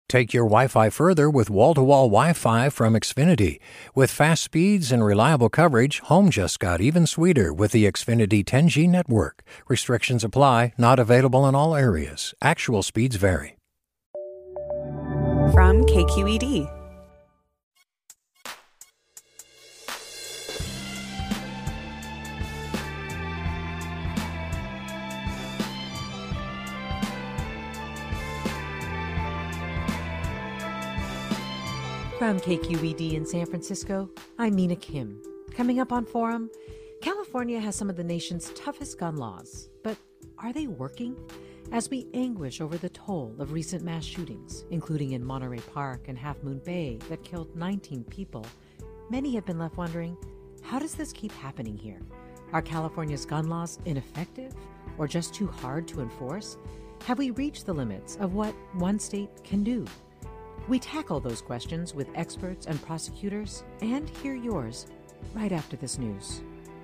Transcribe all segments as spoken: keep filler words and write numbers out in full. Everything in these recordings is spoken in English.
Take your Wi-Fi further with wall-to-wall Wi-Fi from Xfinity. With fast speeds and reliable coverage, home just got even sweeter with the Xfinity ten G network. Restrictions apply, not available in all areas. Actual speeds vary. From K Q E D. From K Q E D in San Francisco, I'm Mina Kim. Coming up on Forum, California has some of the nation's toughest gun laws, but are they working? As we anguish over the toll of recent mass shootings, including in Monterey Park and Half Moon Bay that killed nineteen people, many have been left wondering, how does this keep happening here? Are California's gun laws ineffective or just too hard to enforce? Have we reached the limits of what one state can do? We tackle those questions with experts and prosecutors and hear yours right after this news.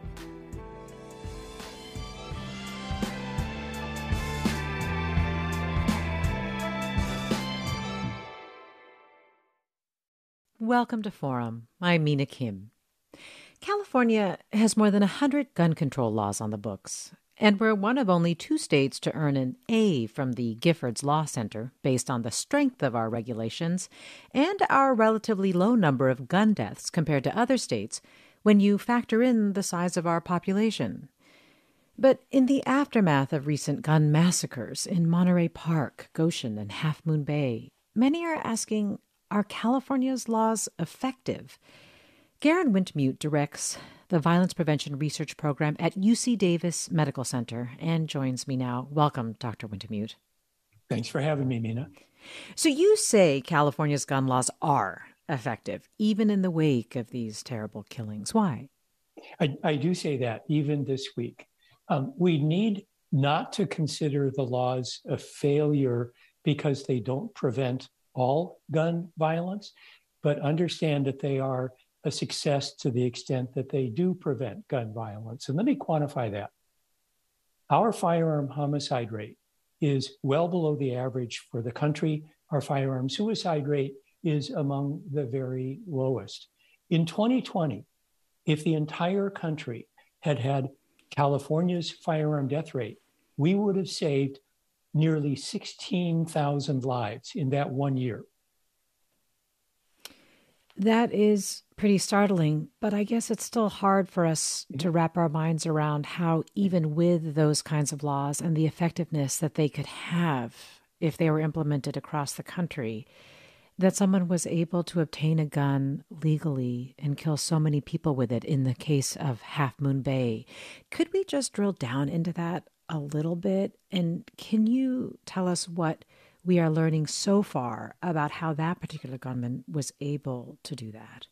Welcome to Forum. I'm Mina Kim. California has more than one hundred gun control laws on the books, and we're one of only two states to earn an A from the Giffords Law Center based on the strength of our regulations and our relatively low number of gun deaths compared to other states when you factor in the size of our population. But in the aftermath of recent gun massacres in Monterey Park, Goshen, and Half Moon Bay, many are asking, are California's laws effective? Garen Wintmute directs the Violence Prevention Research Program at U C Davis Medical Center and joins me now. Welcome, Doctor Wintmute. Thanks for having me, Mina. So you say California's gun laws are effective, even in the wake of these terrible killings. Why? I, I do say that, even this week. Um, we need not to consider the laws a failure because they don't prevent all gun violence, but understand that they are a success to the extent that they do prevent gun violence. And let me quantify that. Our firearm homicide rate is well below the average for the country. Our firearm suicide rate is among the very lowest. In twenty twenty, if the entire country had had California's firearm death rate, we would have saved nearly sixteen thousand lives in that one year. That is pretty startling, but I guess it's still hard for us to wrap our minds around how even with those kinds of laws and the effectiveness that they could have if they were implemented across the country, that someone was able to obtain a gun legally and kill so many people with it in the case of Half Moon Bay. Could we just drill down into that a little bit? And can you tell us what we are learning so far about how that particular gunman was able to do that?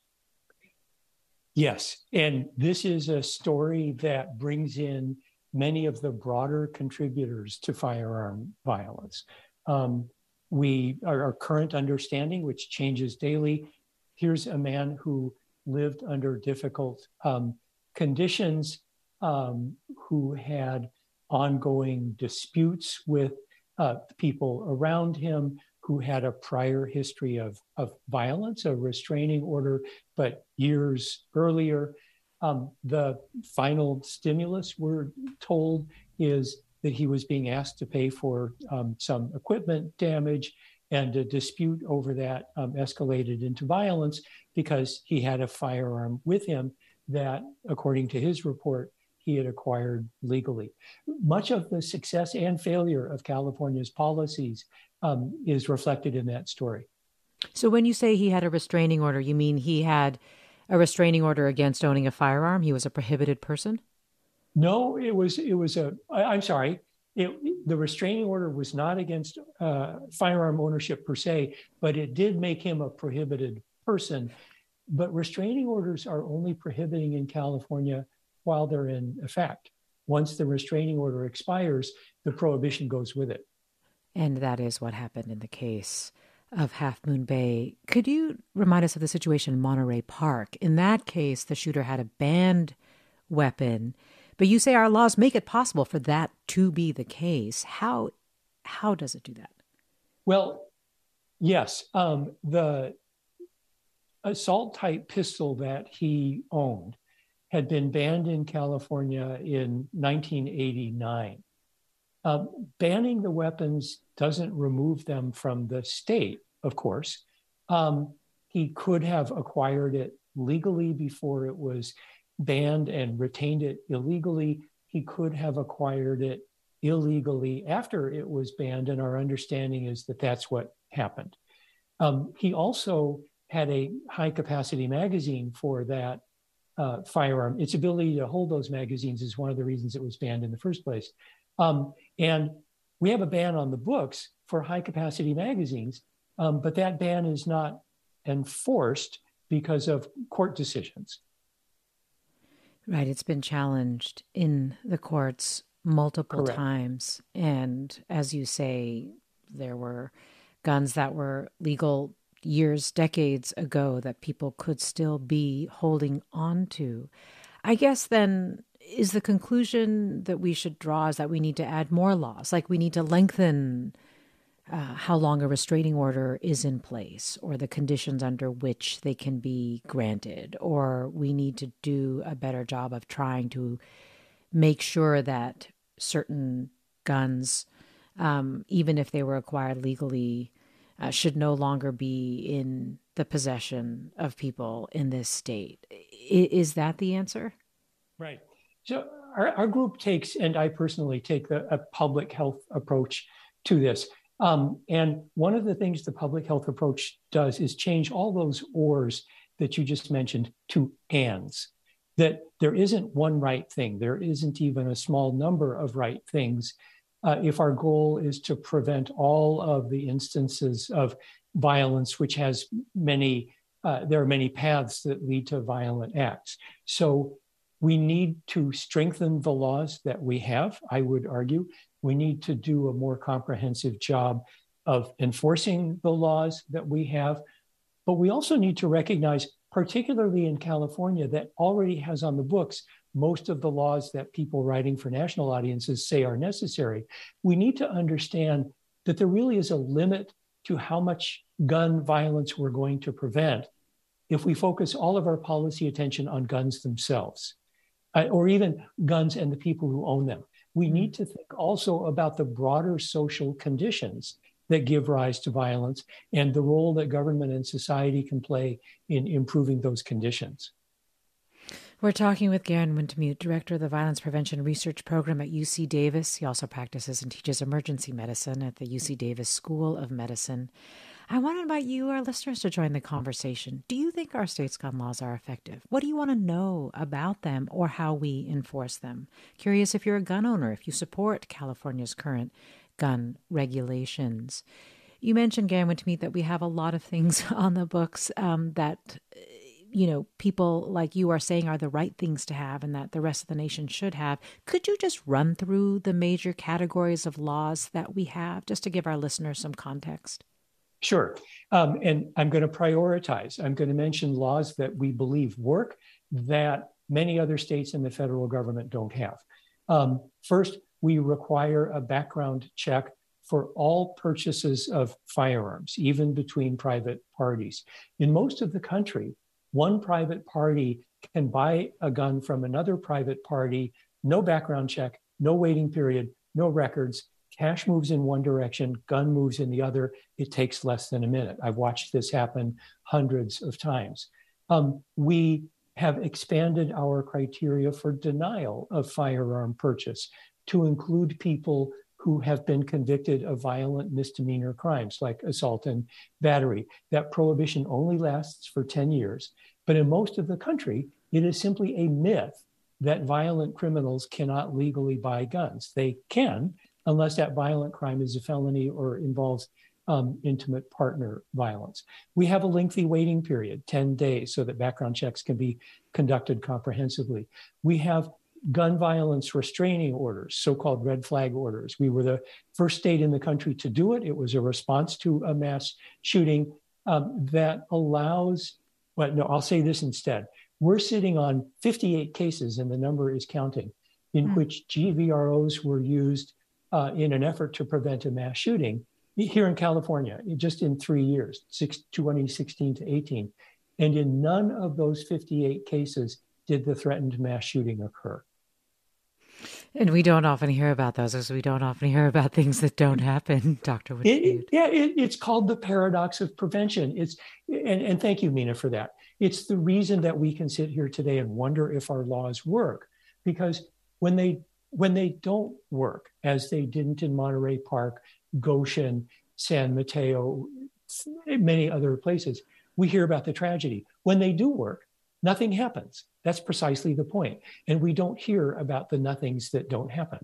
Yes, and this is a story that brings in many of the broader contributors to firearm violence. Um, we, our, our current understanding, which changes daily, here's a man who lived under difficult um, conditions, um, who had ongoing disputes with uh, people around him, who had a prior history of, of violence, a restraining order, but years earlier. Um, the final stimulus, we're told, is that he was being asked to pay for um, some equipment damage, and a dispute over that um, escalated into violence because he had a firearm with him that, according to his report, he had acquired legally. Much of the success and failure of California's policies um, is reflected in that story. So when you say he had a restraining order, you mean he had a restraining order against owning a firearm? He was a prohibited person? No, it was, it was a, I, I'm sorry, it, the restraining order was not against uh, firearm ownership per se, but it did make him a prohibited person. But restraining orders are only prohibiting in California while they're in effect. Once the restraining order expires, the prohibition goes with it. And that is what happened in the case of Half Moon Bay. Could you remind us of the situation in Monterey Park? In that case, the shooter had a banned weapon, but you say our laws make it possible for that to be the case. How, how does it do that? Well, Yes. Um, the assault type pistol that he owned had been banned in California in nineteen eighty-nine. Uh, banning the weapons doesn't remove them from the state, of course. Um, he could have acquired it legally before it was banned and retained it illegally. He could have acquired it illegally after it was banned, and our understanding is that that's what happened. Um, he also had a high-capacity magazine for that uh, firearm. Its ability to hold those magazines is one of the reasons it was banned in the first place. Um, and we have a ban on the books for high-capacity magazines, um, but that ban is not enforced because of court decisions. Right. It's been challenged in the courts multiple Correct. times. And as you say, there were guns that were legal years, decades ago that people could still be holding on to. I guess then is the conclusion that we should draw is that we need to add more laws, like we need to lengthen uh, how long a restraining order is in place or the conditions under which they can be granted, or we need to do a better job of trying to make sure that certain guns, um, even if they were acquired legally, uh, should no longer be in the possession of people in this state. I- is that the answer? Right. So our, our group takes, and I personally take the, a public health approach to this. Um, and one of the things the public health approach does is change all those ors that you just mentioned to ands, that there isn't one right thing. There isn't even a small number of right things. Uh, if our goal is to prevent all of the instances of violence, which has many, uh, there are many paths that lead to violent acts. So we need to strengthen the laws that we have, I would argue. We need to do a more comprehensive job of enforcing the laws that we have. But we also need to recognize, particularly in California, that already has on the books most of the laws that people writing for national audiences say are necessary. We need to understand that there really is a limit to how much gun violence we're going to prevent if we focus all of our policy attention on guns themselves, uh, or even guns and the people who own them. We need to think also about the broader social conditions that give rise to violence and the role that government and society can play in improving those conditions. We're talking with Garen Wintemute, director of the Violence Prevention Research Program at U C Davis. He also practices and teaches emergency medicine at the U C Davis School of Medicine. I want to invite you, our listeners, to join the conversation. Do you think our state's gun laws are effective? What do you want to know about them or how we enforce them? Curious if you're a gun owner, if you support California's current gun regulations. You mentioned, Garen Wintemute, that we have a lot of things on the books um, that you know, people like you are saying are the right things to have and that the rest of the nation should have. Could you just run through the major categories of laws that we have, just to give our listeners some context? Sure. Um, and I'm going to prioritize. I'm going to mention laws that we believe work that many other states and the federal government don't have. Um, first, we require a background check for all purchases of firearms, even between private parties. In most of the country, one private party can buy a gun from another private party, no background check, no waiting period, no records. Cash moves in one direction, gun moves in the other. It takes less than a minute. I've watched this happen hundreds of times. Um, we have expanded our criteria for denial of firearm purchase to include people who have been convicted of violent misdemeanor crimes like assault and battery. That prohibition only lasts for ten years. But in most of the country, it is simply a myth that violent criminals cannot legally buy guns. They can, unless that violent crime is a felony or involves um, intimate partner violence. We have a lengthy waiting period, ten days, so that background checks can be conducted comprehensively. We have gun violence restraining orders, so-called red flag orders. We were the first state in the country to do it. It was a response to a mass shooting um, that allows, well, no, I'll say this instead. We're sitting on fifty-eight cases, and the number is counting, in mm. which G V R Os were used uh, in an effort to prevent a mass shooting, here in California, just in three years, six, twenty sixteen to eighteen. And in none of those fifty-eight cases did the threatened mass shooting occur. And we don't often hear about those, as we don't often hear about things that don't happen, Doctor Whitfield. It, yeah, it, it's called the paradox of prevention. It's and, and thank you, Mina, for that. It's the reason that we can sit here today and wonder if our laws work, because when they when they don't work, as they didn't in Monterey Park, Goshen, San Mateo, many other places, we hear about the tragedy. When they do work, nothing happens. That's precisely the point. And we don't hear about the nothings that don't happen.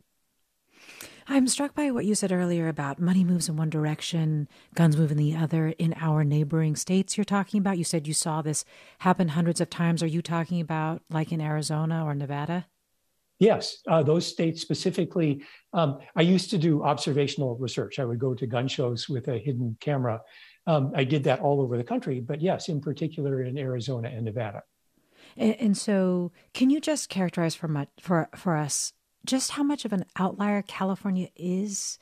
I'm struck by what you said earlier about money moves in one direction, guns move in the other in our neighboring states you're talking about. You said you saw this happen hundreds of times. Are you talking about like in Arizona or Nevada? Yes, uh, those states specifically. Um, I used to do observational research. I would go to gun shows with a hidden camera. Um, I did that all over the country, but yes, in particular in Arizona and Nevada. And, and so can you just characterize for, much, for, for us just how much of an outlier California is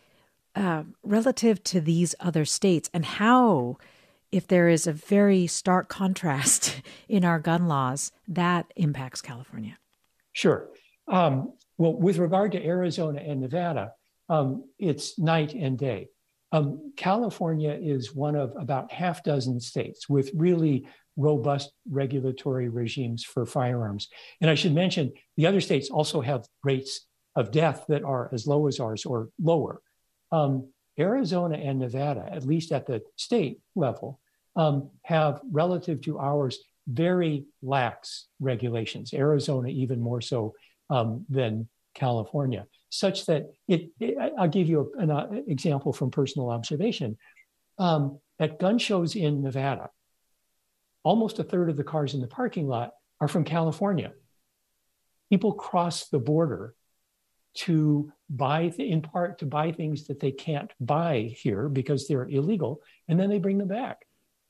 uh, relative to these other states, and how, if there is a very stark contrast in our gun laws, that impacts California? Sure. Um, well, with regard to Arizona and Nevada, um, it's night and day. Um, California is one of about half dozen states with really robust regulatory regimes for firearms. And I should mention, the other states also have rates of death that are as low as ours or lower. Um, Arizona and Nevada, at least at the state level, um, have, relative to ours, very lax regulations. Arizona even more so um, than California, such that it, it I'll give you an uh, example from personal observation. Um, at gun shows in Nevada, almost a third of the cars in the parking lot are from California. People cross the border to buy, th- in part to buy things that they can't buy here because they're illegal, and then they bring them back.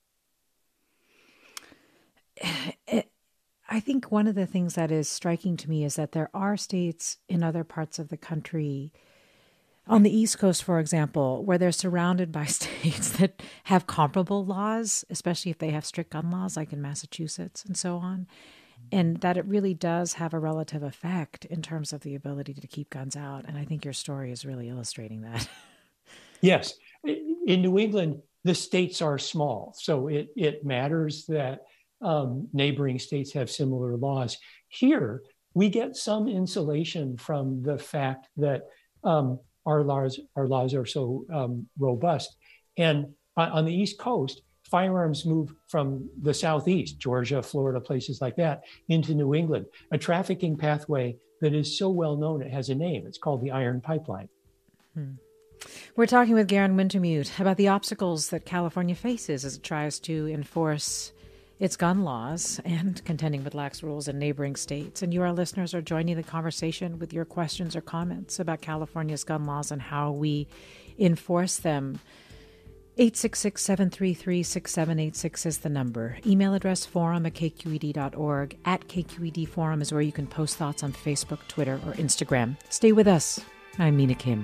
It, I think one of the things that is striking to me is that there are states in other parts of the country, on the East Coast, for example, where they're surrounded by states that have comparable laws, especially if they have strict gun laws, like in Massachusetts and so on, and that it really does have a relative effect in terms of the ability to keep guns out. And I think your story is really illustrating that. Yes. In New England, the states are small, so it, it matters that um, neighboring states have similar laws. Here, we get some insulation from the fact that um, our laws, our laws are so um, robust. And on the East Coast, firearms move from the Southeast, Georgia, Florida, places like that, into New England, a trafficking pathway that is so well known it has a name. It's called the Iron Pipeline. Hmm. We're talking with Garen Wintemute about the obstacles that California faces as it tries to enforce its gun laws and contending with lax rules in neighboring states. And you, our listeners, are joining the conversation with your questions or comments about California's gun laws and how we enforce them. eight six six, seven three three, six seven eight six is the number. Email address forum at k q e d dot org. At K Q E D Forum is where you can post thoughts on Facebook, Twitter, or Instagram. Stay with us. I'm Mina Kim.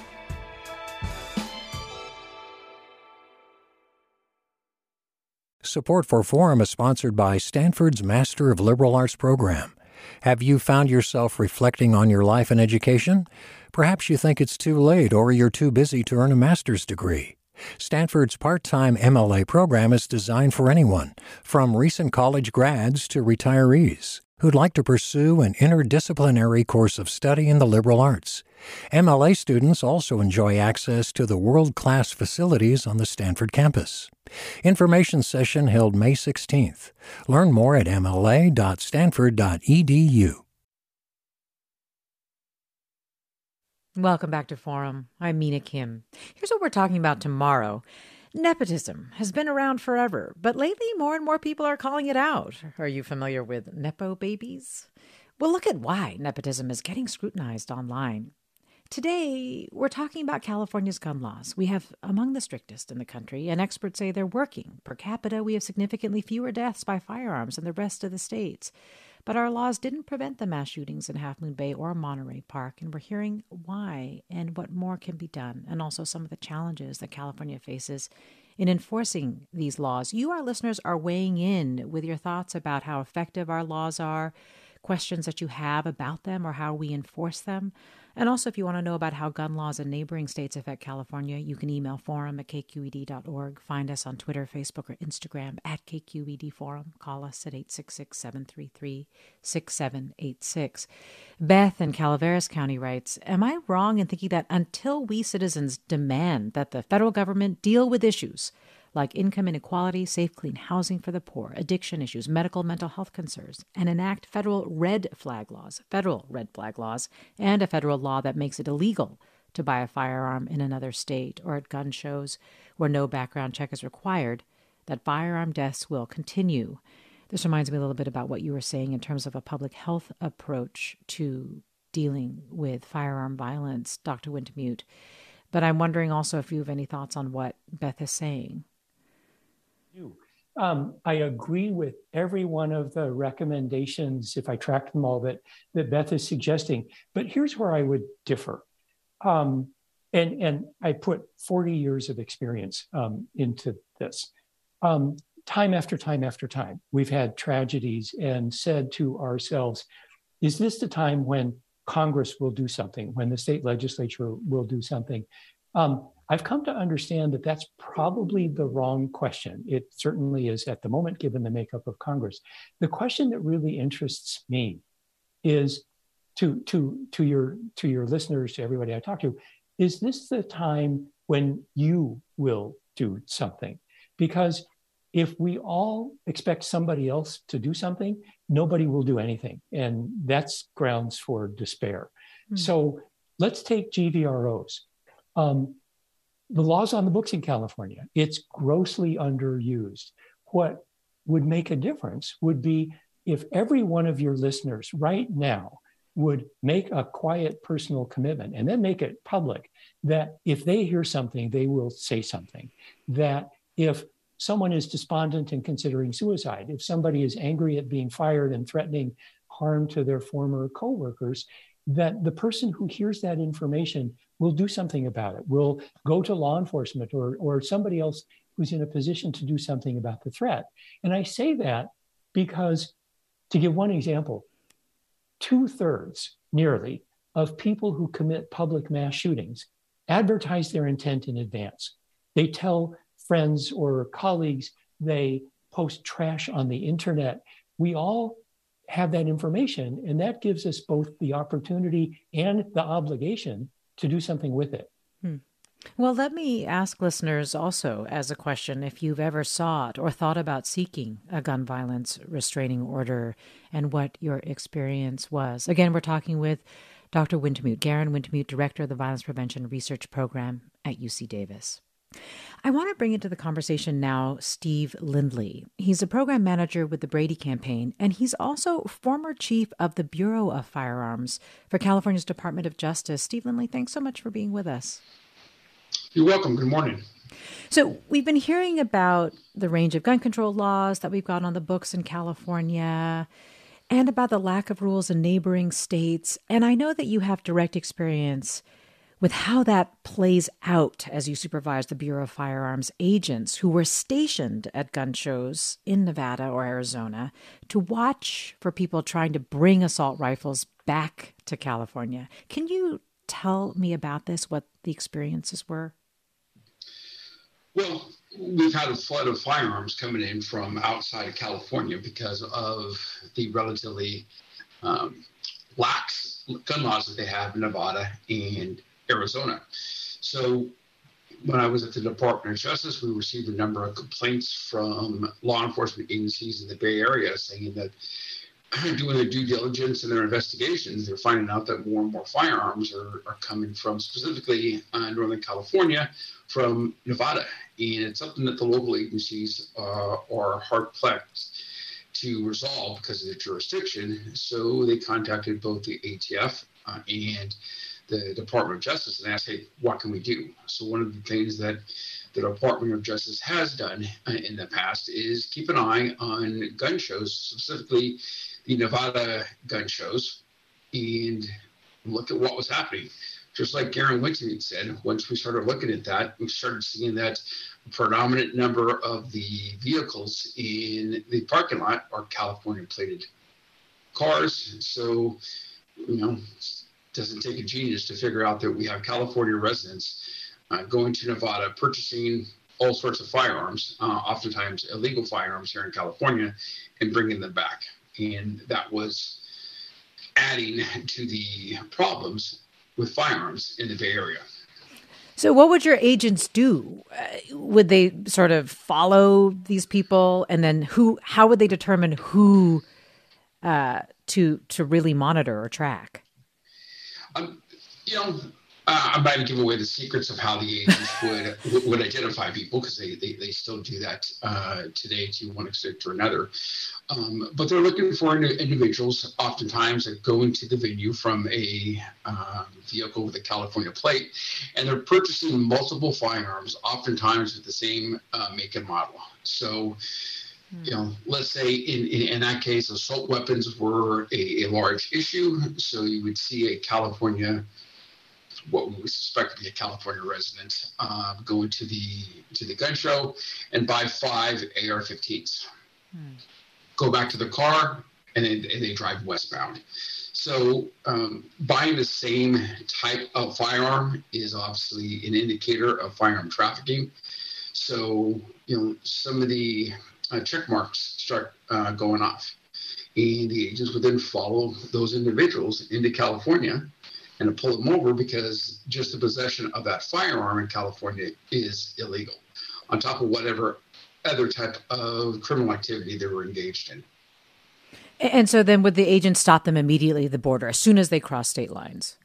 Support for Forum is sponsored by Stanford's Master of Liberal Arts program. Have you found yourself reflecting on your life and education? Perhaps you think it's too late or you're too busy to earn a master's degree. Stanford's part-time M L A program is designed for anyone, from recent college grads to retirees, who'd like to pursue an interdisciplinary course of study in the liberal arts. M L A students also enjoy access to the world-class facilities on the Stanford campus. Information session held May sixteenth. Learn more at m l a dot stanford dot e d u. Welcome back to Forum. I'm Mina Kim. Here's what we're talking about tomorrow. Nepotism has been around forever, but lately more and more people are calling it out. Are you familiar with Nepo babies? Well, look at why nepotism is getting scrutinized online. Today, we're talking about California's gun laws. We have among the strictest in the country, and experts say they're working. Per capita, we have significantly fewer deaths by firearms than the rest of the states. But our laws didn't prevent the mass shootings in Half Moon Bay or Monterey Park, and we're hearing why and what more can be done, and also some of the challenges that California faces in enforcing these laws. You, our listeners, are weighing in with your thoughts about how effective our laws are, questions that you have about them or how we enforce them. And also, if you want to know about how gun laws in neighboring states affect California, you can email forum at k q e d dot org. Find us on Twitter, Facebook, or Instagram at K Q E D Forum. Call us at eight six six, seven three three, six seven eight six. Beth in Calaveras County writes, am I wrong in thinking that until we citizens demand that the federal government deal with issues like income inequality, safe, clean housing for the poor, addiction issues, medical, mental health concerns, and enact federal red flag laws, federal red flag laws, and a federal law that makes it illegal to buy a firearm in another state or at gun shows where no background check is required, that firearm deaths will continue? This reminds me a little bit about what you were saying in terms of a public health approach to dealing with firearm violence, Doctor Wintemute. But I'm wondering also if you have any thoughts on what Beth is saying. Um, I agree with every one of the recommendations, if I track them all, that, that Beth is suggesting. But here's where I would differ. Um, and, and I put forty years of experience um, into this. Um, time after time after time, we've had tragedies and said to ourselves, is this the time when Congress will do something, when the state legislature will do something? Um, I've come to understand that that's probably the wrong question. It certainly is at the moment, given the makeup of Congress. The question that really interests me is to, to, to, your, to your listeners, to everybody I talk to, is this the time when you will do something? Because if we all expect somebody else to do something, nobody will do anything. And that's grounds for despair. Mm. So let's take G V R Os. Um, the law's on the books in California. It's grossly underused. What would make a difference would be if every one of your listeners right now would make a quiet personal commitment and then make it public, that if they hear something, they will say something. That if someone is despondent and considering suicide, if somebody is angry at being fired and threatening harm to their former coworkers, that the person who hears that information will do something about it, will go to law enforcement or, or somebody else who's in a position to do something about the threat. And I say that because, to give one example, two thirds nearly of people who commit public mass shootings advertise their intent in advance. They tell friends or colleagues, they post trash on the internet. We all have that information, and that gives us both the opportunity and the obligation to do something with it. Hmm. Well, let me ask listeners also as a question if you've ever sought or thought about seeking a gun violence restraining order and what your experience was. Again, we're talking with Doctor Wintemute, Garen Wintemute, Director of the Violence Prevention Research Program at U C Davis. I want to bring into the conversation now Steve Lindley. He's a program manager with the Brady Campaign, and he's also former chief of the Bureau of Firearms for California's Department of Justice. Steve Lindley, thanks so much for being with us. You're welcome. Good morning. So we've been hearing about the range of gun control laws that we've got on the books in California and about the lack of rules in neighboring states. And I know that you have direct experience with how that plays out as you supervise the Bureau of Firearms agents who were stationed at gun shows in Nevada or Arizona to watch for people trying to bring assault rifles back to California. Can you tell me about this, what the experiences were? Well, we've had a flood of firearms coming in from outside of California because of the relatively um, lax gun laws that they have in Nevada and Arizona. So when I was at the Department of Justice, we received a number of complaints from law enforcement agencies in the Bay Area saying that doing their due diligence and their investigations, they're finding out that more and more firearms are, are coming from specifically uh, Northern California from Nevada. And it's something that the local agencies uh, are hard-pressed to resolve because of the jurisdiction. So they contacted both the A T F uh, and the Department of Justice and asked, hey, what can we do? So one of the things that the Department of Justice has done uh, in the past is keep an eye on gun shows, specifically the Nevada gun shows, and look at what was happening. Just like Garen Winton said, once we started looking at that, we started seeing that a predominant number of the vehicles in the parking lot are California plated cars. So, you know, it doesn't take a genius to figure out that we have California residents uh, going to Nevada, purchasing all sorts of firearms, uh, oftentimes illegal firearms here in California, and bringing them back. And that was adding to the problems with firearms in the Bay Area. So what would your agents do? Uh, would they sort of follow these people, and then who? How would they determine who uh, to to really monitor or track? Um, you know, uh, I'm not going to give away the secrets of how the agents would would identify people, because they, they they still do that uh, today to one extent or another. Um, but they're looking for individuals, oftentimes, that go into the venue from a um, vehicle with a California plate, and they're purchasing multiple firearms, oftentimes with the same uh, make and model. So, you know, let's say in, in, in that case, assault weapons were a, a large issue. So you would see a California, what we would suspect to be a California resident, uh, go into the to the gun show and buy five A R fifteens. Hmm. Go back to the car, and they, and they drive westbound. So um, buying the same type of firearm is obviously an indicator of firearm trafficking. So, you know, some of the uh, check marks start uh, going off, and the agents would then follow those individuals into California and pull them over, because just the possession of that firearm in California is illegal, on top of whatever other type of criminal activity they were engaged in. And so then would the agent stop them immediately at the border as soon as they cross state lines?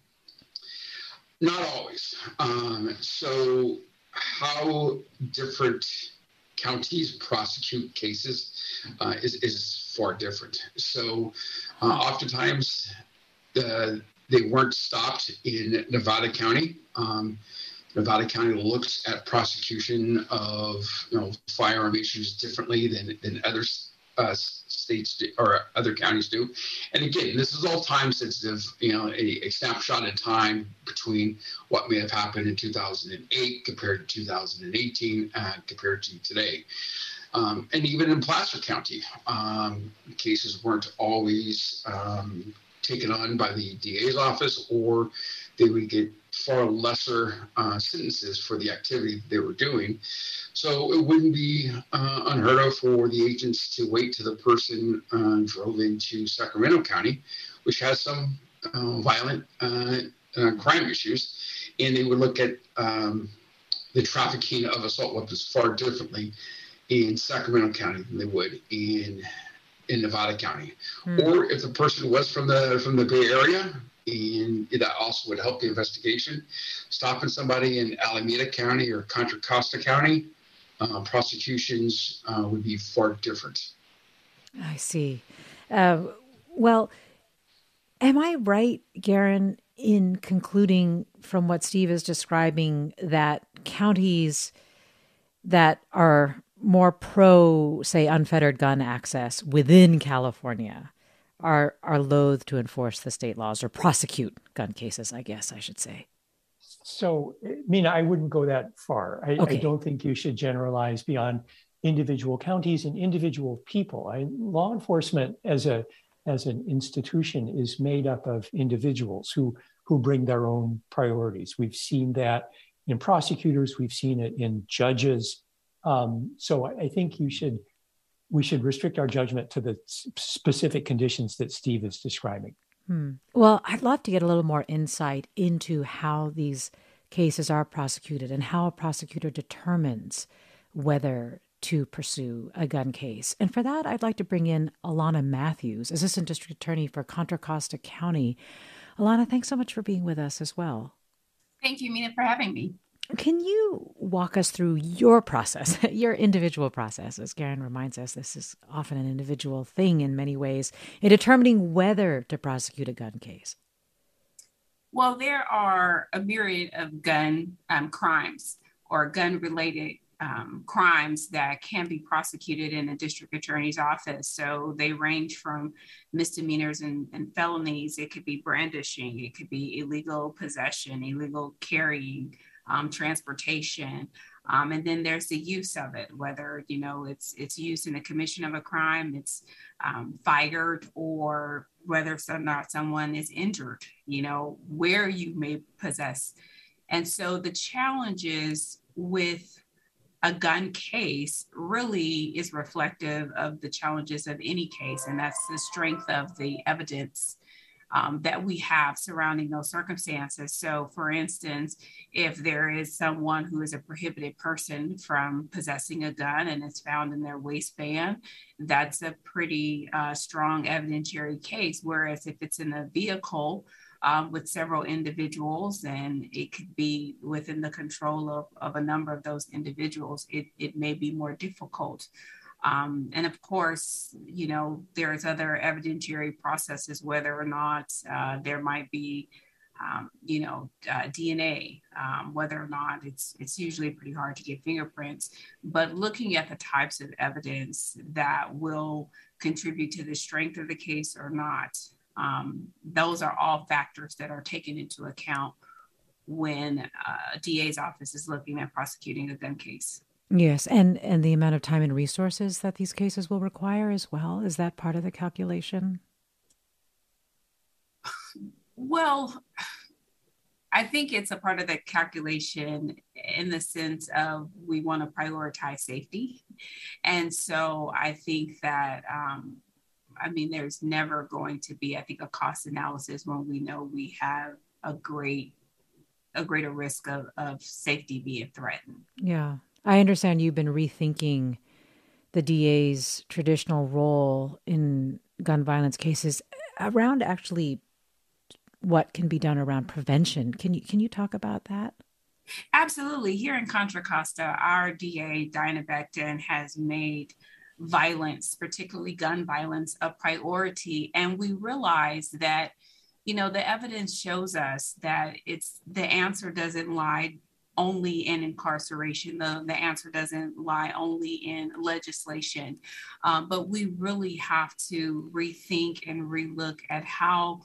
Not always. Um, so how different counties prosecute cases uh, is, is far different. So uh, oftentimes uh, they weren't stopped in Nevada County. Um, Nevada County looks at prosecution of, you know, firearm issues differently than than other uh, states do, or other counties do. And again, this is all time sensitive. You know, a, a snapshot in time between what may have happened in two thousand eight compared to two thousand eighteen uh, compared to today. Um, and even in Placer County, um, cases weren't always um, taken on by the D A's office, or they would get far lesser uh, sentences for the activity they were doing. So it wouldn't be uh, unheard of for the agents to wait till the person uh, drove into Sacramento County, which has some uh, violent uh, uh, crime issues, and they would look at um, the trafficking of assault weapons far differently in Sacramento County than they would in in Nevada County. Hmm. Or if the person was from the from the Bay Area, and that also would help the investigation. Stopping somebody in Alameda County or Contra Costa County, uh, prosecutions uh, would be far different. I see. Uh, well, am I right, Garen, in concluding from what Steve is describing that counties that are more pro, say, unfettered gun access within California are are loath to enforce the state laws or prosecute gun cases, I guess I should say? So, Mina, I wouldn't go that far. I, okay. I don't think you should generalize beyond individual counties and individual people. I, law enforcement as a as an institution is made up of individuals who who bring their own priorities. We've seen that in prosecutors. We've seen it in judges. Um, so I think you should we should restrict our judgment to the specific conditions that Steve is describing. Hmm. Well, I'd love to get a little more insight into how these cases are prosecuted and how a prosecutor determines whether to pursue a gun case. And for that, I'd like to bring in Alana Matthews, Assistant District Attorney for Contra Costa County. Alana, thanks so much for being with us as well. Thank you, Mina, for having me. Can you walk us through your process, your individual process? As Garen reminds us, this is often an individual thing in many ways in determining whether to prosecute a gun case. Well, there are a myriad of gun um, crimes. or gun-related um, crimes that can be prosecuted in a district attorney's office. So they range from misdemeanors and, and felonies. It could be brandishing. It could be illegal possession, illegal carrying, um, transportation. Um, and then there's the use of it, whether, you know, it's it's used in the commission of a crime, it's um, fired, or whether or not someone is injured, you know, where you may possess. And so the challenges with a gun case really is reflective of the challenges of any case. And that's the strength of the evidence um, that we have surrounding those circumstances. So for instance, if there is someone who is a prohibited person from possessing a gun and it's found in their waistband, that's a pretty uh, strong evidentiary case. Whereas if it's in a vehicle, Um, with several individuals, and it could be within the control of, of a number of those individuals, it, it may be more difficult. Um, and of course, you know, there's other evidentiary processes, whether or not uh, there might be, um, you know, uh, D N A, um, whether or not it's, it's usually pretty hard to get fingerprints, but looking at the types of evidence that will contribute to the strength of the case or not. Um, those are all factors that are taken into account when uh, a D A's office is looking at prosecuting a gun case. Yes, and, and the amount of time and resources that these cases will require as well. Is that part of the calculation? Well, I think it's a part of the calculation in the sense of we want to prioritize safety. And so I think that um, I mean, there's never going to be, I think, a cost analysis when we know we have a great, a greater risk of, of safety being threatened. Yeah. I understand you've been rethinking the D A's traditional role in gun violence cases around actually what can be done around prevention. Can you, can you talk about that? Absolutely. Here in Contra Costa, our D A, Diana Becton, has made violence, particularly gun violence, a priority. And we realize that, you know, the evidence shows us that it's the answer doesn't lie only in incarceration. The, the answer doesn't lie only in legislation. Um, but we really have to rethink and relook at how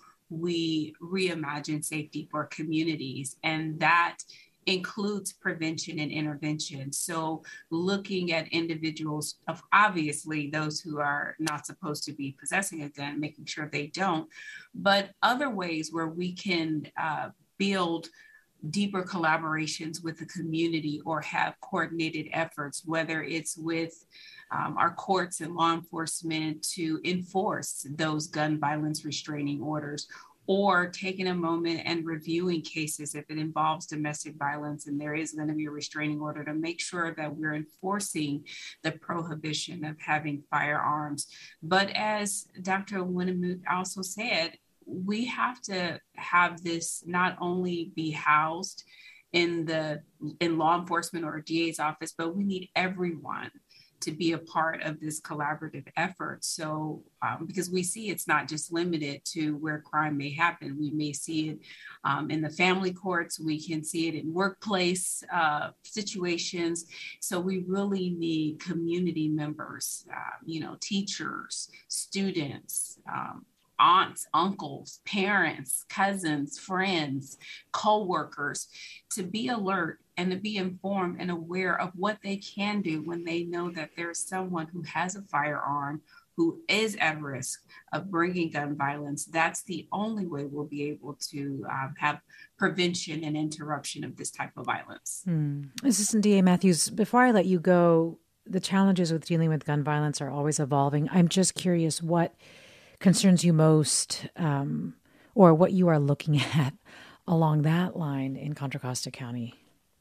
we reimagine safety for communities. And that includes prevention and intervention. So looking at individuals, of obviously those who are not supposed to be possessing a gun, making sure they don't, but other ways where we can uh, build deeper collaborations with the community or have coordinated efforts, whether it's with um, our courts and law enforcement to enforce those gun violence restraining orders, or taking a moment and reviewing cases if it involves domestic violence and there is going to be a restraining order, to make sure that we're enforcing the prohibition of having firearms. But as Doctor Winnemute also said, we have to have this not only be housed in the in law enforcement or D A's office, but we need everyone to be a part of this collaborative effort. So, um, because we see it's not just limited to where crime may happen. We may see it um, in the family courts. We can see it in workplace uh, situations. So we really need community members, uh, you know, teachers, students, um, aunts, uncles, parents, cousins, friends, co-workers, to be alert and to be informed and aware of what they can do when they know that there's someone who has a firearm who is at risk of bringing gun violence. That's the only way we'll be able to um, have prevention and interruption of this type of violence. Hmm. Assistant D A Matthews, before I let you go, the challenges with dealing with gun violence are always evolving. I'm just curious what concerns you most, um, or what you are looking at along that line in Contra Costa County.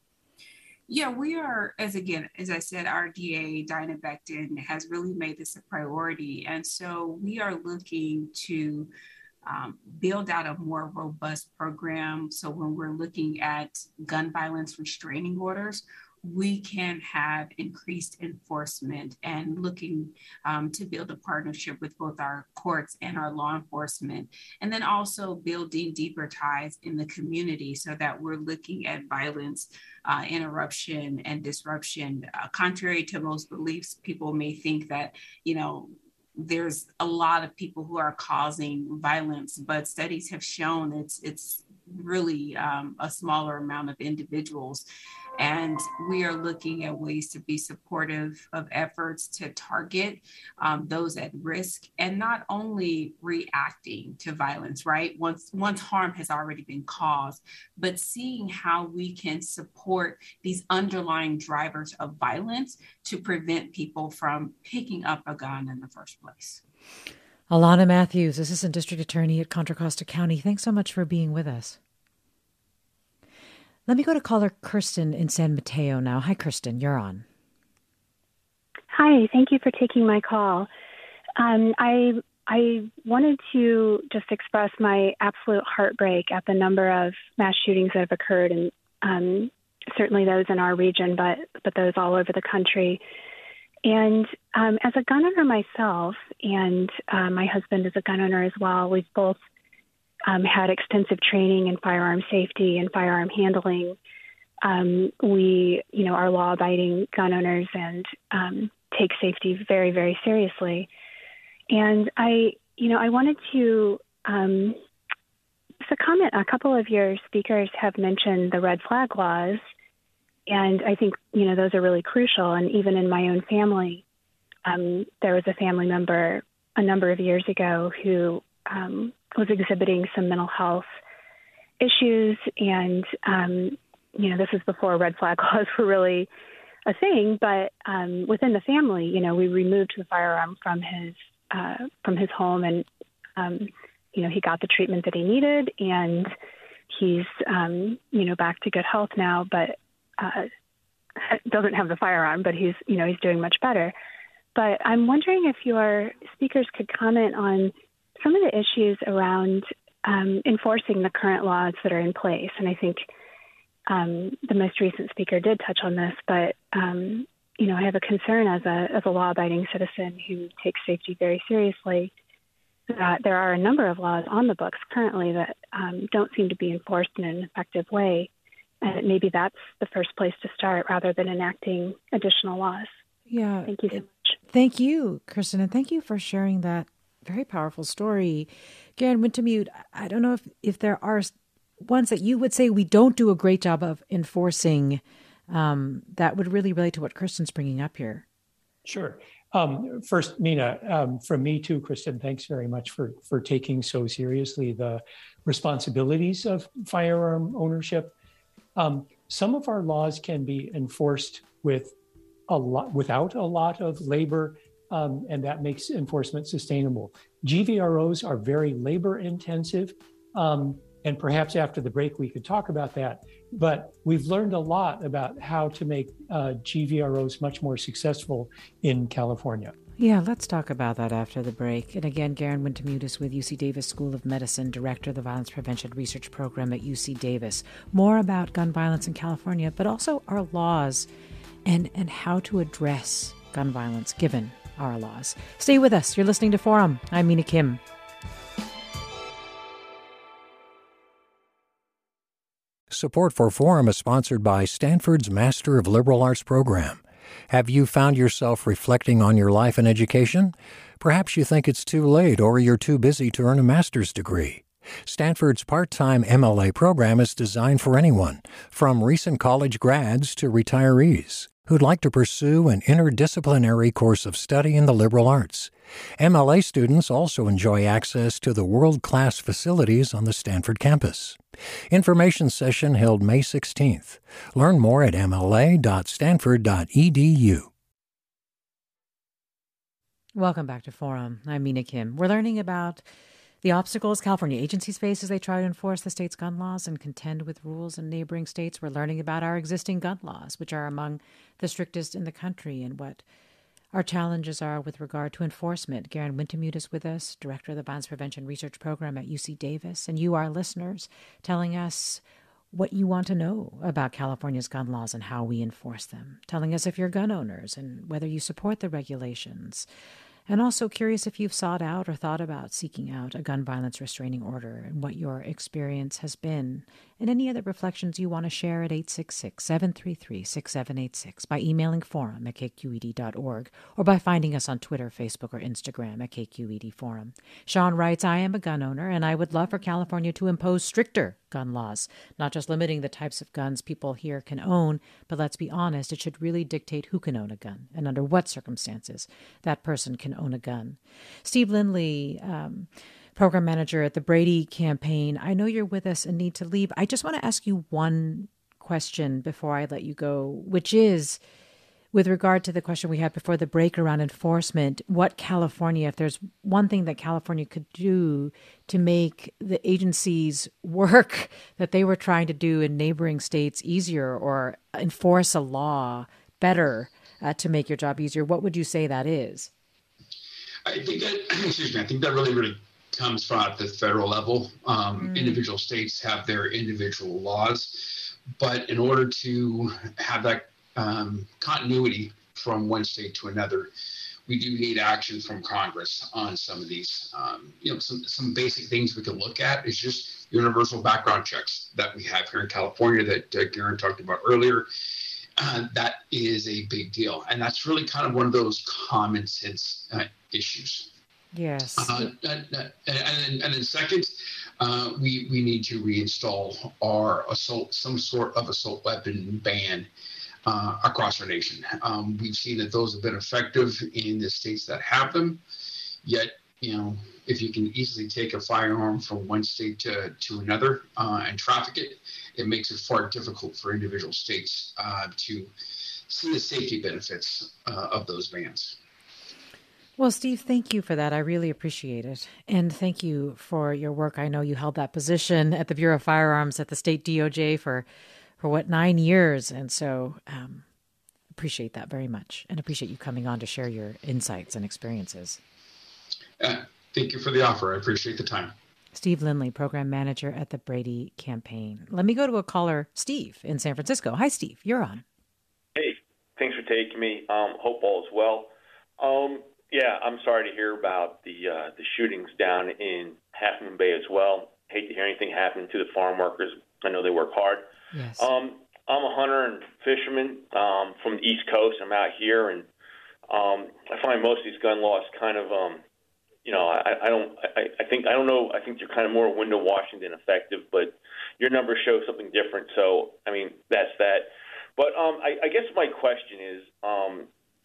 Yeah, we are, as again, as I said, our D A, Diana Becton, has really made this a priority. And so we are looking to um, build out a more robust program. So when we're looking at gun violence restraining orders, we can have increased enforcement and looking um, to build a partnership with both our courts and our law enforcement. And then also building deeper ties in the community so that we're looking at violence, uh, interruption, and disruption. Uh, contrary to most beliefs, people may think that, you know, there's a lot of people who are causing violence, but studies have shown it's it's really um, a smaller amount of individuals. And we are looking at ways to be supportive of efforts to target um, those at risk, and not only reacting to violence, right? Once, once harm has already been caused, but seeing how we can support these underlying drivers of violence to prevent people from picking up a gun in the first place. Alana Matthews, Assistant District Attorney at Contra Costa County. Thanks so much for being with us. Let me go to caller Kirsten in San Mateo now. Hi, Kirsten, you're on. Hi, thank you for taking my call. Um, I I wanted to just express my absolute heartbreak at the number of mass shootings that have occurred, and um, certainly those in our region, but but those all over the country. And um, as a gun owner myself, and uh, my husband is a gun owner as well, we've both Um, had extensive training in firearm safety and firearm handling. Um, we, you know, are law-abiding gun owners and um, take safety very, very seriously. And I, you know, I wanted to um, just comment. A couple of your speakers have mentioned the red flag laws, and I think, you know, those are really crucial. And even in my own family, um, there was a family member a number of years ago who um, was exhibiting some mental health issues. And, um, you know, this was before red flag laws were really a thing, but um, within the family, you know, we removed the firearm from his, uh, from his home, and, um, you know, he got the treatment that he needed, and he's, um, you know, back to good health now, but uh, doesn't have the firearm, but he's, you know, he's doing much better. But I'm wondering if your speakers could comment on some of the issues around um, enforcing the current laws that are in place. And I think um, the most recent speaker did touch on this, but, um, you know, I have a concern as a, as a law-abiding citizen who takes safety very seriously that there are a number of laws on the books currently that um, don't seem to be enforced in an effective way. And maybe that's the first place to start rather than enacting additional laws. Yeah. Thank you so much. Thank you, Kirsten, and thank you for sharing that very powerful story. Garen Wintemute, I don't know if, if there are ones that you would say we don't do a great job of enforcing um, that would really relate to what Kirsten's bringing up here. Sure. Um, first, Mina, um, from me too, Kristen, thanks very much for, for taking so seriously the responsibilities of firearm ownership. Um, some of our laws can be enforced with a lot, without a lot of labor, um, and that makes enforcement sustainable. G V R Os are very labor intensive, um, and perhaps after the break we could talk about that. But we've learned a lot about how to make uh, G V R Os much more successful in California. Yeah, let's talk about that after the break. And again, Garen Wintemute is with U C Davis School of Medicine, Director of the Violence Prevention Research Program at U C Davis. More about gun violence in California, but also our laws and, and how to address gun violence given our laws. Stay with us. You're listening to Forum. I'm Mina Kim. Support for Forum is sponsored by Stanford's Master of Liberal Arts program. Have you found yourself reflecting on your life and education? Perhaps you think it's too late or you're too busy to earn a master's degree. Stanford's part-time M L A program is designed for anyone, from recent college grads to retirees, who'd like to pursue an interdisciplinary course of study in the liberal arts. M L A students also enjoy access to the world-class facilities on the Stanford campus. Information session held May sixteenth. Learn more at m l a dot stanford dot e d u. Welcome back to Forum. I'm Mina Kim. We're learning about the obstacles California agencies face as they try to enforce the state's gun laws and contend with rules in neighboring states. We're learning about our existing gun laws, which are among the strictest in the country, and what our challenges are with regard to enforcement. Garen Wintemute is with us, Director of the Violence Prevention Research Program at U C Davis, and you, our listeners, telling us what you want to know about California's gun laws and how we enforce them, telling us if you're gun owners and whether you support the regulations. And also curious if you've sought out or thought about seeking out a gun violence restraining order and what your experience has been. And any other reflections you want to share at eight six six, seven three three, six seven eight six by emailing forum at k q e d dot org or by finding us on Twitter, Facebook, or Instagram at K Q E D Forum. Sean writes, I am a gun owner and I would love for California to impose stricter gun laws, not just limiting the types of guns people here can own, but let's be honest, it should really dictate who can own a gun and under what circumstances that person can own a gun. Steve Lindley, um, program manager at the Brady campaign, I know you're with us and need to leave. I just want to ask you one question before I let you go, which is, with regard to the question we had before the break around enforcement, what California, if there's one thing that California could do to make the agencies' work that they were trying to do in neighboring states easier or enforce a law better uh, to make your job easier, what would you say that is? I think that, excuse me, I think that really, really comes from at the federal level. Um, mm. Individual states have their individual laws, but in order to have that um, continuity from one state to another, we do need action from Congress on some of these. Um, you know, some, some basic things we can look at is just universal background checks that we have here in California that uh, Garen talked about earlier. Uh, that is a big deal. And that's really kind of one of those common sense uh, issues. Yes. Uh, and, and, then, and then second, uh, we, we need to reinstall our assault, some sort of assault weapon ban uh, across our nation. Um, we've seen that those have been effective in the states that have them. Yet, you know, if you can easily take a firearm from one state to, to another uh, and traffic it, it makes it far difficult for individual states uh, to see the safety benefits uh, of those bans. Well, Steve, thank you for that. I really appreciate it. And thank you for your work. I know you held that position at the Bureau of Firearms at the state D O J for, for what, nine years. And so um, appreciate that very much and appreciate you coming on to share your insights and experiences. Uh, thank you for the offer. I appreciate the time. Steve Lindley, program manager at the Brady campaign. Let me go to a caller, Steve, in San Francisco. Hi, Steve. You're on. Hey, thanks for taking me. Um, hope all is well. Um, yeah, I'm sorry to hear about the uh, the shootings down in Half Moon Bay as well. Hate to hear anything happen to the farm workers. I know they work hard. Yes. Um, I'm a hunter and fisherman um, from the East Coast. I'm out here, and um, I find most of these gun laws kind of um, – You know, I, I don't. I, I think I don't know. I think you're kind of more window washing than effective. But your numbers show something different. So, I mean, that's that. But um, I, I guess my question is, um,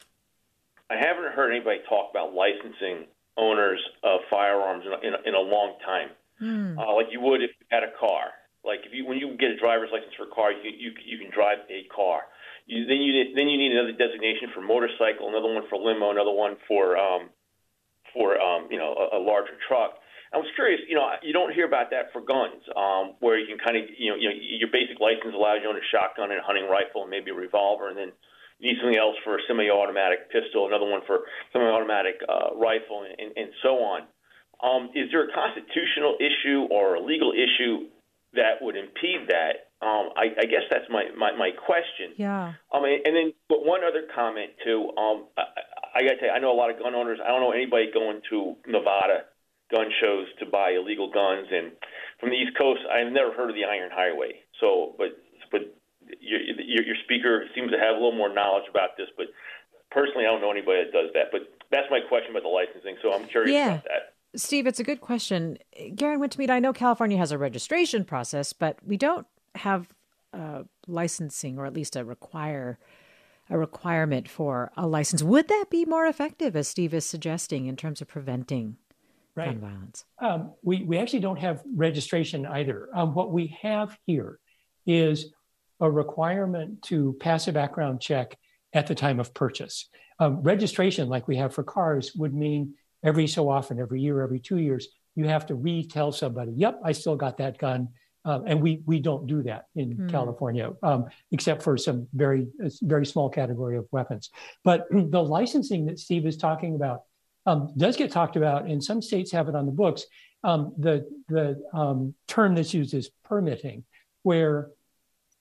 I haven't heard anybody talk about licensing owners of firearms in a, in a, in a long time, mm. uh, like you would if you had a car. Like if you when you get a driver's license for a car, you you, you can drive a car. You, then you then you need another designation for motorcycle, another one for limo, another one for um, for, um, you know, a, a larger truck. I was curious, you know, you don't hear about that for guns, um, where you can kind of, you know, you know, your basic license allows you to own a shotgun and a hunting rifle and maybe a revolver, and then you need something else for a semi-automatic pistol, another one for semi-automatic uh, rifle, and, and so on. Um, is there a constitutional issue or a legal issue that would impede that? Um, I, I guess that's my, my, my question. Yeah. Um, and, and then, but one other comment too. Um, I, I got to tell you, I know a lot of gun owners. I don't know anybody going to Nevada gun shows to buy illegal guns. And from the East Coast, I've never heard of the Iron Highway. So, but but your, your, your speaker seems to have a little more knowledge about this. But personally, I don't know anybody that does that. But that's my question about the licensing. So I'm curious yeah. about that. Steve, it's a good question. Garen Wintemute, I know California has a registration process, but we don't have uh, licensing, or at least a require a requirement for a license. Would that be more effective, as Steve is suggesting, in terms of preventing right. gun violence? Um, we, we actually don't have registration either. Um, what we have here is a requirement to pass a background check at the time of purchase. Um, registration, like we have for cars, would mean every so often, every year, every two years, you have to retell somebody, yep, I still got that gun. Uh, and we we don't do that in mm. California, um, except for some very, very small category of weapons. But the licensing that Steve is talking about um, does get talked about, and some states have it on the books. Um, the the um, term that's used is permitting, where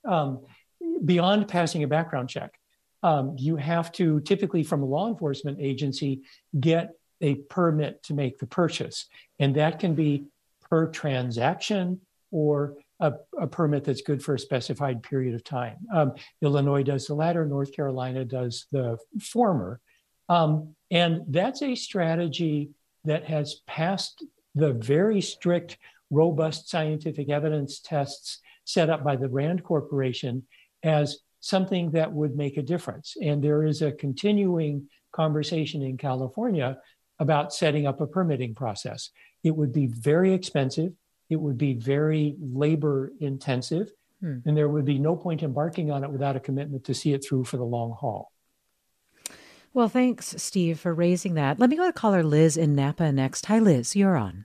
um, beyond passing a background check. Um, you have to typically from a law enforcement agency get a permit to make the purchase. And that can be per transaction or a, a permit that's good for a specified period of time. Um, Illinois does the latter, North Carolina does the former. Um, and that's a strategy that has passed the very strict, robust scientific evidence tests set up by the RAND Corporation as something that would make a difference. And there is a continuing conversation in California about setting up a permitting process. It would be very expensive. It would be very labor intensive. Hmm. And there would be no point embarking on it without a commitment to see it through for the long haul. Well, thanks, Steve, for raising that. Let me go to caller Liz in Napa next. Hi, Liz, you're on.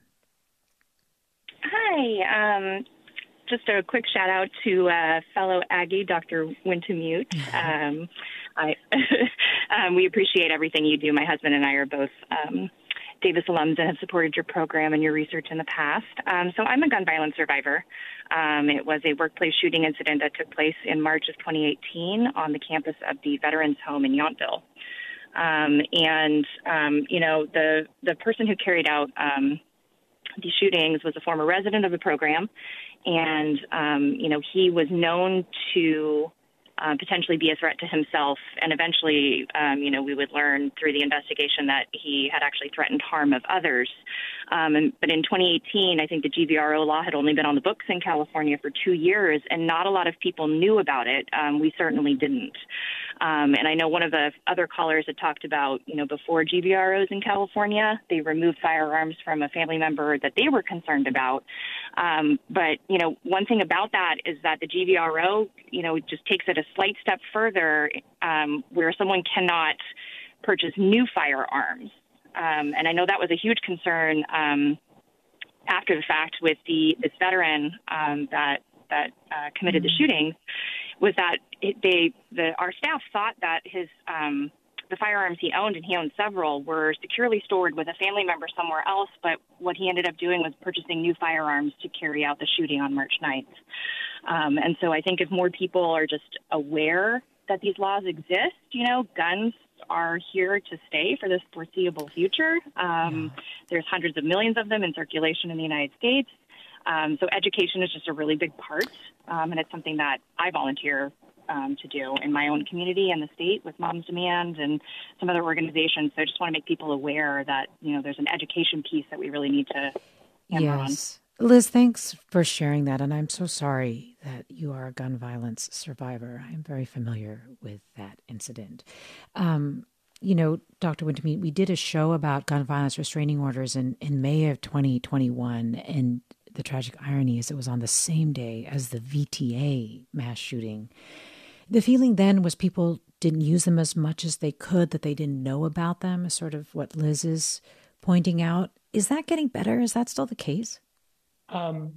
Hi. Um, just a quick shout out to uh, fellow Aggie, Doctor Wintemute. Um, I, um, we appreciate everything you do. My husband and I are both um, Davis alums and have supported your program and your research in the past. Um, so I'm a gun violence survivor. Um, it was a workplace shooting incident that took place in March of twenty eighteen on the campus of the Veterans Home in Yountville. Um, and, um, you know, the, the person who carried out um, the shootings was a former resident of the program. And, um, you know, he was known to uh, potentially be a threat to himself. And eventually, um, you know, we would learn through the investigation that he had actually threatened harm of others. Um, and, but in twenty eighteen, I think the G V R O law had only been on the books in California for two years, and not a lot of people knew about it. Um, we certainly didn't. Um, and I know one of the other callers had talked about, you know, before G V R Os in California, they removed firearms from a family member that they were concerned about. Um, but, you know, one thing about that is that the G V R O, you know, just takes it a slight step further um, where someone cannot purchase new firearms. Um, and I know that was a huge concern um, after the fact with the this veteran um, that that uh, committed the shooting, was that it, they the our staff thought that his um, the firearms he owned, and he owned several, were securely stored with a family member somewhere else. But what he ended up doing was purchasing new firearms to carry out the shooting on March ninth. Um, and so I think if more people are just aware that these laws exist, you know, guns are here to stay for this foreseeable future. Um, yeah. There's hundreds of millions of them in circulation in the United States. Um, so education is just a really big part, um, and it's something that I volunteer um, to do in my own community and the state with Moms Demand and some other organizations. So I just want to make people aware that, you know, there's an education piece that we really need to hammer yes. on. Liz, thanks for sharing that. And I'm so sorry that you are a gun violence survivor. I'm very familiar with that incident. Um, you know, Doctor Wintemute, we did a show about gun violence restraining orders in, in May of twenty twenty-one. And the tragic irony is it was on the same day as the V T A mass shooting. The feeling then was people didn't use them as much as they could, that they didn't know about them, is sort of what Liz is pointing out. Is that getting better? Is that still the case? Um,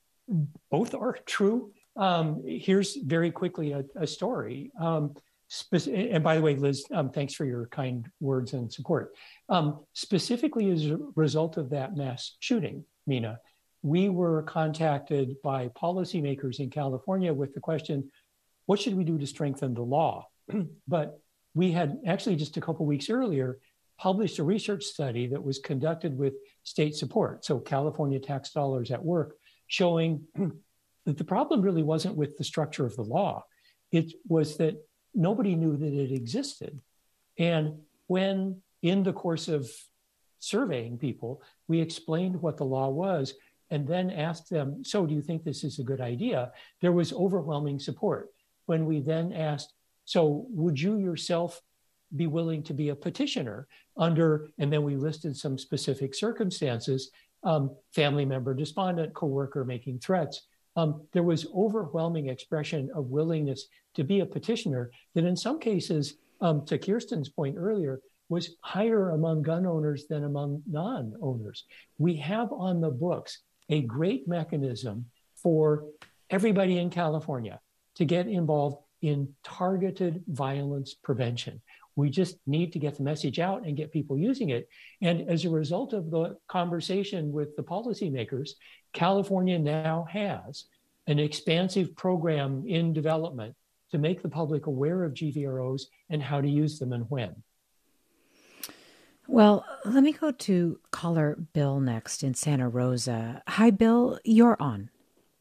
both are true. Um, here's very quickly a, a story. Um, spe- and by the way, Liz, um, thanks for your kind words and support. Um, specifically as a result of that mass shooting, Mina, we were contacted by policymakers in California with the question, what should we do to strengthen the law? But we had actually just a couple of weeks earlier published a research study that was conducted with state support, so California tax dollars at work, showing that the problem really wasn't with the structure of the law. It was that nobody knew that it existed. And when in the course of surveying people, we explained what the law was and then asked them, so do you think this is a good idea? There was overwhelming support. When we then asked, so would you yourself be willing to be a petitioner under, and then we listed some specific circumstances, um, family member, despondent, coworker making threats. Um, there was overwhelming expression of willingness to be a petitioner that in some cases, um, to Kirsten's point earlier, was higher among gun owners than among non-owners. We have on the books a great mechanism for everybody in California to get involved in targeted violence prevention. We just need to get the message out and get people using it. And as a result of the conversation with the policymakers, California now has an expansive program in development to make the public aware of G V R Os and how to use them and when. Well, let me go to caller Bill next in Santa Rosa. Hi, Bill, you're on.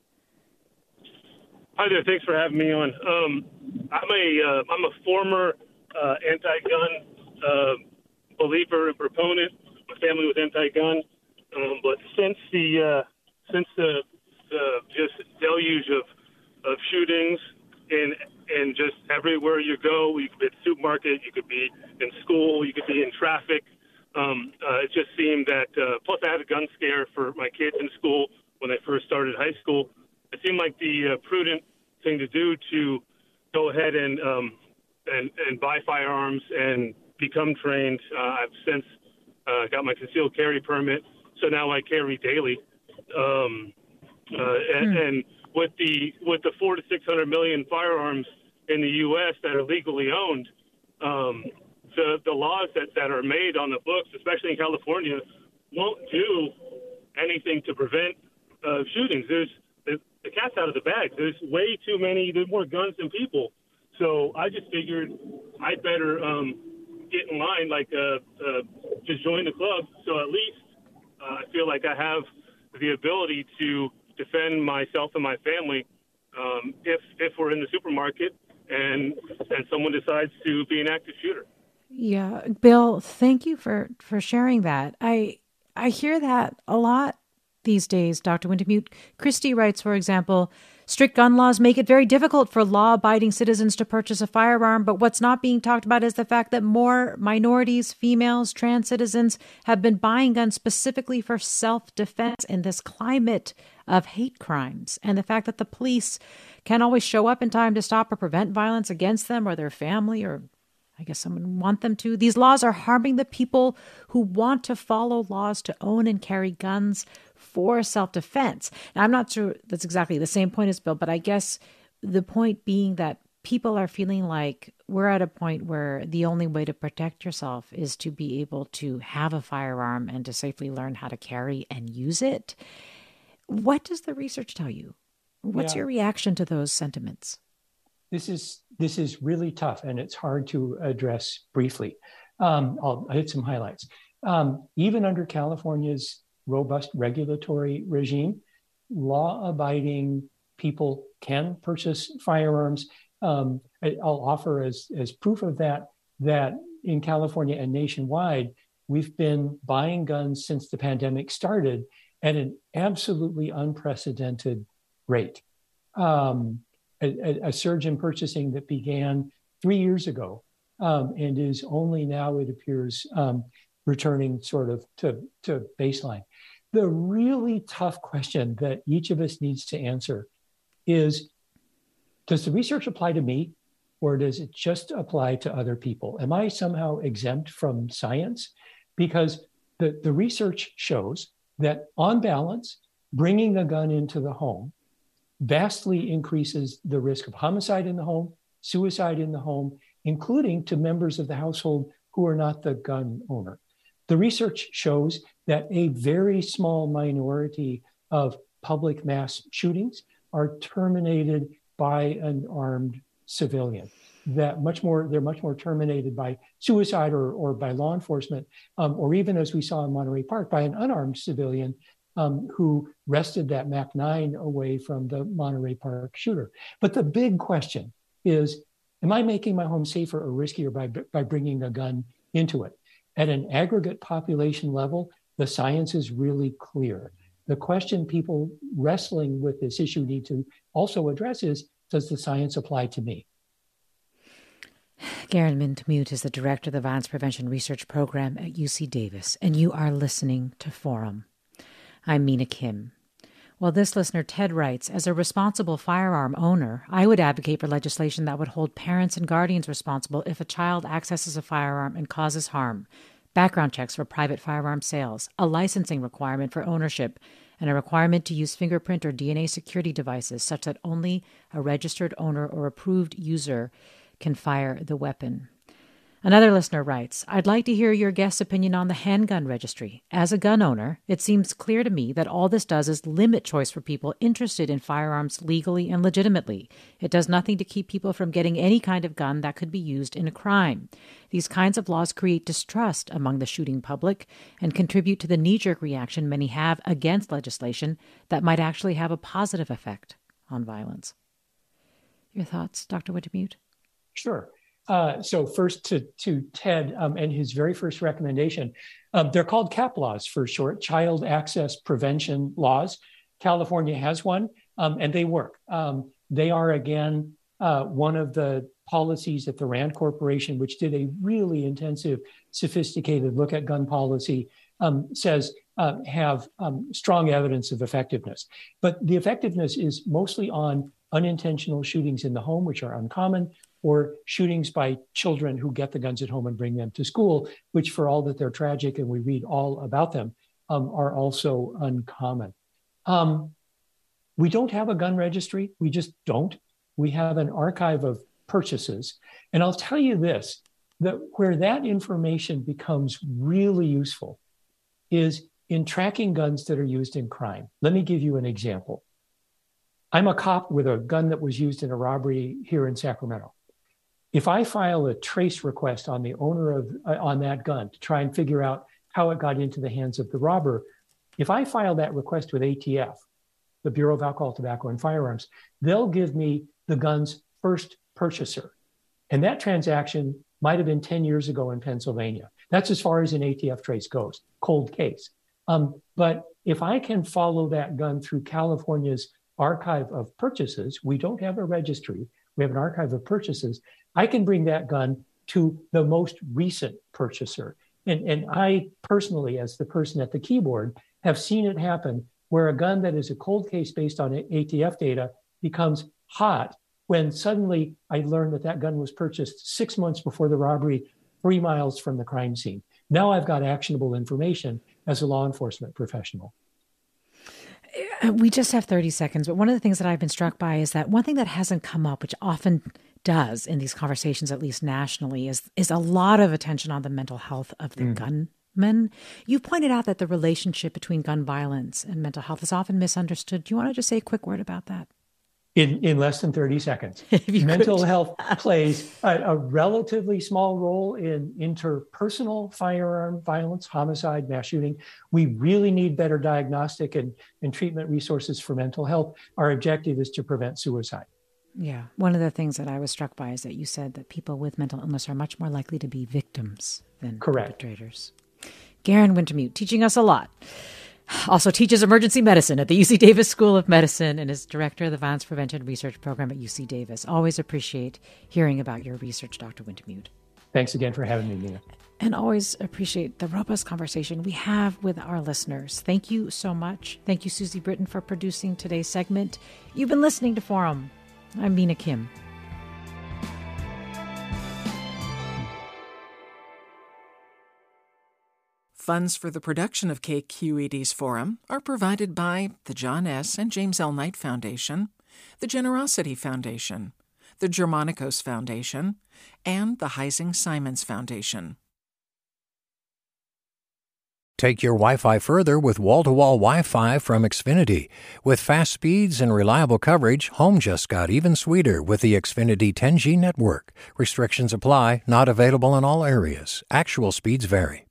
Hi there. Thanks for having me on. Um, I'm a uh, I'm a former uh, anti-gun uh, believer and proponent. My family was anti-gun, um, but since the uh, since the, the just deluge of of shootings in and just everywhere you go, you could be at the supermarket, you could be in school, you could be in traffic. Um, uh, it just seemed that. Uh, plus, I had a gun scare for my kids in school when they first started high school. It seemed like the uh, prudent thing to do to go ahead and um, and and buy firearms and become trained. Uh, I've since uh, got my concealed carry permit, so now I carry daily. Um, uh, and, mm. and with the with the four to six hundred million firearms in the U S that are legally owned, um, the the laws that, that are made on the books, especially in California, won't do anything to prevent uh, shootings. There's the, the cat's out of the bag. There's way too many. There's more guns than people. So I just figured I'd better um, get in line, like uh, uh, just join the club. So at least uh, I feel like I have the ability to defend myself and my family um, if if we're in the supermarket and and someone decides to be an active shooter. Yeah, Bill, thank you for, for sharing that. I I hear that a lot these days, Doctor Wintemute. Christy writes, for example, strict gun laws make it very difficult for law-abiding citizens to purchase a firearm, but what's not being talked about is the fact that more minorities, females, trans citizens have been buying guns specifically for self-defense in this climate of hate crimes, and the fact that the police can't always show up in time to stop or prevent violence against them or their family, or I guess someone want them to. These laws are harming the people who want to follow laws to own and carry guns for self-defense. Now, I'm not sure that's exactly the same point as Bill, but I guess the point being that people are feeling like we're at a point where the only way to protect yourself is to be able to have a firearm and to safely learn how to carry and use it. What does the research tell you? What's yeah. your reaction to those sentiments? This is this is really tough, and it's hard to address briefly. Um, I'll hit some highlights. Um, even under California's robust regulatory regime, law-abiding people can purchase firearms. Um, I'll offer as, as proof of that, that in California and nationwide, we've been buying guns since the pandemic started at an absolutely unprecedented rate. Um, a, a surge in purchasing that began three years ago um, and is only now, it appears, um, returning sort of to, to baseline. The really tough question that each of us needs to answer is, does the research apply to me, or does it just apply to other people? Am I somehow exempt from science? Because the, the research shows that on balance, bringing a gun into the home vastly increases the risk of homicide in the home, suicide in the home, including to members of the household who are not the gun owner. The research shows that a very small minority of public mass shootings are terminated by an armed civilian. That much more, they're much more terminated by suicide or, or by law enforcement, um, or even as we saw in Monterey Park, by an unarmed civilian um, who wrested that Mac nine away from the Monterey Park shooter. But the big question is, am I making my home safer or riskier by, by bringing a gun into it? At an aggregate population level, the science is really clear. The question people wrestling with this issue need to also address is, does the science apply to me? Garen Wintemute is the director of the Violence Prevention Research Program at U C Davis, and you are listening to Forum. I'm Mina Kim. Well, this listener, Ted, writes, as a responsible firearm owner, I would advocate for legislation that would hold parents and guardians responsible if a child accesses a firearm and causes harm, background checks for private firearm sales, a licensing requirement for ownership, and a requirement to use fingerprint or D N A security devices such that only a registered owner or approved user can fire the weapon. Another listener writes, I'd like to hear your guest's opinion on the handgun registry. As a gun owner, it seems clear to me that all this does is limit choice for people interested in firearms legally and legitimately. It does nothing to keep people from getting any kind of gun that could be used in a crime. These kinds of laws create distrust among the shooting public and contribute to the knee-jerk reaction many have against legislation that might actually have a positive effect on violence. Your thoughts, Doctor Wintemute? Sure. Uh, so first to, to Ted um, and his very first recommendation. Um, they're called C A P laws for short, Child Access Prevention Laws. California has one, um, and they work. Um, they are, again, uh, one of the policies at the RAND Corporation, which did a really intensive, sophisticated look at gun policy, um, says uh, have um, strong evidence of effectiveness. But the effectiveness is mostly on unintentional shootings in the home, which are uncommon, or shootings by children who get the guns at home and bring them to school, which, for all that they're tragic and we read all about them, um, are also uncommon. Um, we don't have a gun registry. We just don't. We have an archive of purchases. And I'll tell you this, that where that information becomes really useful is in tracking guns that are used in crime. Let me give you an example. I'm a cop with a gun that was used in a robbery here in Sacramento. If I file a trace request on the owner of uh, on that gun to try and figure out how it got into the hands of the robber, if I file that request with A T F, the Bureau of Alcohol, Tobacco, and Firearms, they'll give me the gun's first purchaser. And that transaction might have been ten years ago in Pennsylvania. That's as far as an A T F trace goes, cold case. Um, but if I can follow that gun through California's archive of purchases, we don't have a registry, we have an archive of purchases, I can bring that gun to the most recent purchaser. And, and I personally, as the person at the keyboard, have seen it happen where a gun that is a cold case based on A T F data becomes hot when suddenly I learned that that gun was purchased six months before the robbery, three miles from the crime scene. Now I've got actionable information as a law enforcement professional. We just have thirty seconds, but one of the things that I've been struck by is that one thing that hasn't come up, which often does in these conversations, at least nationally, is is a lot of attention on the mental health of the mm. gunman. You pointed out that the relationship between gun violence and mental health is often misunderstood. Do you want to just say a quick word about that? In, in less than thirty seconds. Mental could. health plays a, a relatively small role in interpersonal firearm violence, homicide, mass shooting. We really need better diagnostic and, and treatment resources for mental health. Our objective is to prevent suicide. Yeah. One of the things that I was struck by is that you said that people with mental illness are much more likely to be victims than Correct. perpetrators. Garen Wintemute, teaching us a lot. Also teaches emergency medicine at the U C Davis School of Medicine and is director of the Violence Prevention Research Program at U C Davis. Always appreciate hearing about your research, Doctor Wintemute. Thanks again for having me, Nina. And always appreciate the robust conversation we have with our listeners. Thank you so much. Thank you, Susie Britton, for producing today's segment. You've been listening to Forum. I'm Mina Kim. Funds for the production of K Q E D's Forum are provided by the John S. and James L. Knight Foundation, the Generosity Foundation, the Germanicos Foundation, and the Heising Simons Foundation. Take your Wi-Fi further with wall-to-wall Wi-Fi from Xfinity. With fast speeds and reliable coverage, home just got even sweeter with the Xfinity ten G network. Restrictions apply, not available in all areas. Actual speeds vary.